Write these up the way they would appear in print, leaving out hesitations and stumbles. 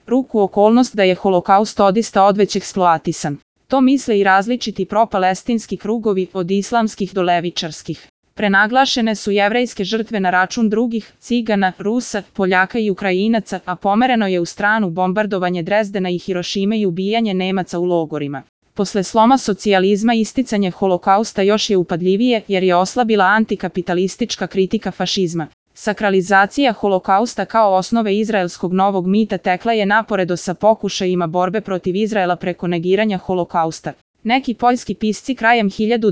ruku okolnost da je holokaust odista odveć eksploatisan. To misle i različiti propalestinski krugovi od islamskih do levičarskih. Prenaglašene su jevrejske žrtve na račun drugih, Cigana, Rusa, Poljaka i Ukrajinaca, a pomereno je u stranu bombardovanje Drezdena i Hirošime i ubijanje Nemaca u logorima. Posle sloma socijalizma isticanje holokausta još je upadljivije jer je oslabila antikapitalistička kritika fašizma. Sakralizacija holokausta kao osnove izraelskog novog mita tekla je naporedo sa pokušajima borbe protiv Izraela preko negiranja holokausta. Neki poljski pisci krajem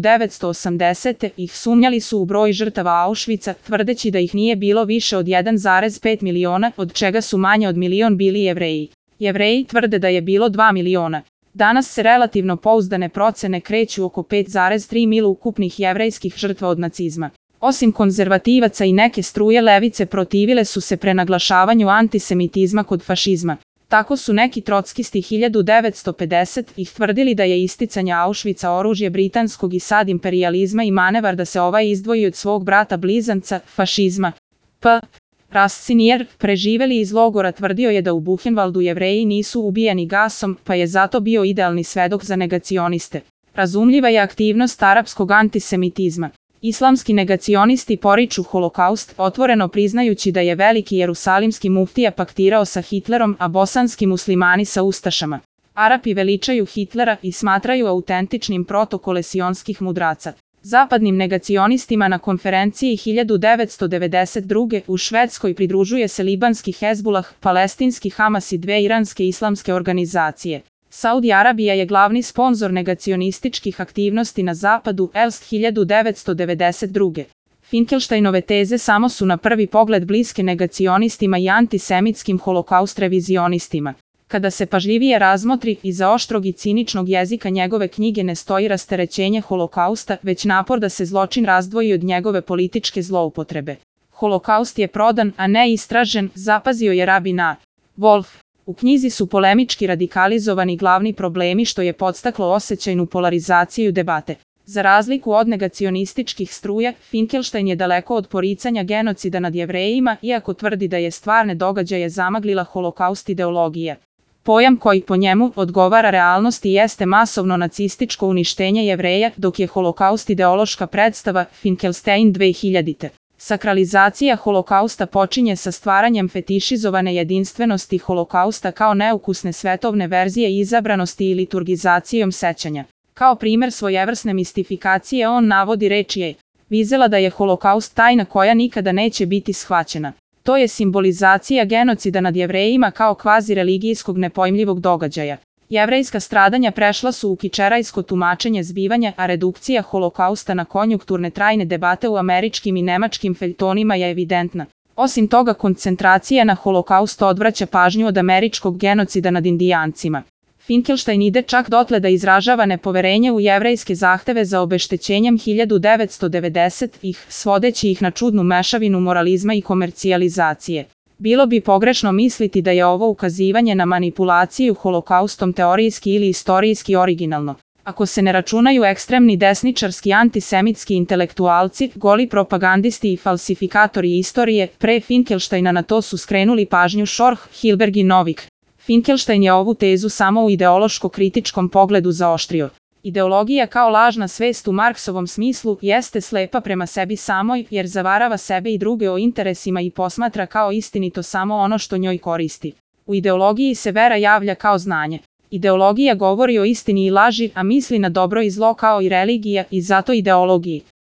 1980. ih sumnjali su u broj žrtava Auschwitza, tvrdeći da ih nije bilo više od 1,5 miliona, od čega su manje od milion bili Jevreji. Jevreji tvrde da je bilo 2 miliona. Danas se relativno pouzdane procene kreću oko 5,3 milijuna ukupnih jevrejskih žrtva od nacizma. Osim konzervativaca i neke struje levice protivile su se prenaglašavanju antisemitizma kod fašizma. Tako su neki trotskisti 1950 ih tvrdili da je isticanje Auschwitza oružje britanskog i sad imperijalizma i manevar da se ovaj izdvoji od svog brata blizanca, fašizma. Rascinier, preživeli iz logora, tvrdio je da u Buchenwaldu Jevreji nisu ubijani gasom, pa je zato bio idealni svedok za negacioniste. Razumljiva je aktivnost arapskog antisemitizma. Islamski negacionisti poriču holokaust, otvoreno priznajući da je veliki jerusalimski muftija paktirao sa Hitlerom, a bosanski muslimani sa ustašama. Arapi veličaju Hitlera i smatraju autentičnim protokole sionskih mudraca. Zapadnim negacionistima na konferenciji 1992. u Švedskoj pridružuje se libanski Hezbulah, palestinski Hamas i dve iranske islamske organizacije. Saudi Arabija je glavni sponzor negacionističkih aktivnosti na zapadu, Elst 1992. Finkelsteinove teze samo su na prvi pogled bliske negacionistima i antisemitskim holokaust revizionistima. Kada se pažljivije razmotri, iza oštrog i ciničnog jezika njegove knjige ne stoji rasterećenje holokausta, već napor da se zločin razdvoji od njegove političke zloupotrebe. Holokaust je prodan, a ne istražen, zapazio je rabin A. Wolf. U knjizi su polemički radikalizovani glavni problemi što je podstaklo osjećajnu polarizaciju debate. Za razliku od negacionističkih struja, Finkelstein je daleko od poricanja genocida nad Jevrejima, iako tvrdi da je stvarne događaje zamaglila holokaust ideologija. Pojam koji po njemu odgovara realnosti jeste masovno nacističko uništenje Jevreja, dok je holokaust ideološka predstava, Finkelstein 2000. Sakralizacija holokausta počinje sa stvaranjem fetišizovane jedinstvenosti holokausta kao neukusne svetovne verzije izabranosti i liturgizacijom sećanja. Kao primer svojevrsne mistifikacije on navodi reč je Vizela da je holokaust tajna koja nikada neće biti shvaćena. To je simbolizacija genocida nad Jevrejima kao kvazi-religijskog nepojmljivog događaja. Jevrejska stradanja prešla su u kičerajsko tumačenje zbivanja, a redukcija holokausta na konjunkturne trajne debate u američkim i nemačkim feljtonima je evidentna. Osim toga, koncentracija na holokaust odvraća pažnju od američkog genocida nad Indijancima. Finkelstein ide čak dotle da izražava nepoverenje u jevrejske zahteve za obeštećenjem 1990-ih, svodeći ih na čudnu mešavinu moralizma i komercijalizacije. Bilo bi pogrešno misliti da je ovo ukazivanje na manipulaciju holokaustom teorijski ili istorijski originalno. Ako se ne računaju ekstremni desničarski antisemitski intelektualci, goli propagandisti i falsifikatori istorije, pre Finkelsteina na to su skrenuli pažnju Schorch, Hilberg i Novik. Finkelstein je ovu tezu samo u ideološko-kritičkom pogledu zaoštrio. Ideologija kao lažna svest u Marksovom smislu jeste slepa prema sebi samoj jer zavarava sebe i druge o interesima i posmatra kao istinito samo ono što njoj koristi. U ideologiji se vera javlja kao znanje. Ideologija govori o istini i laži, a misli na dobro i zlo kao i religija i zato ideologiji.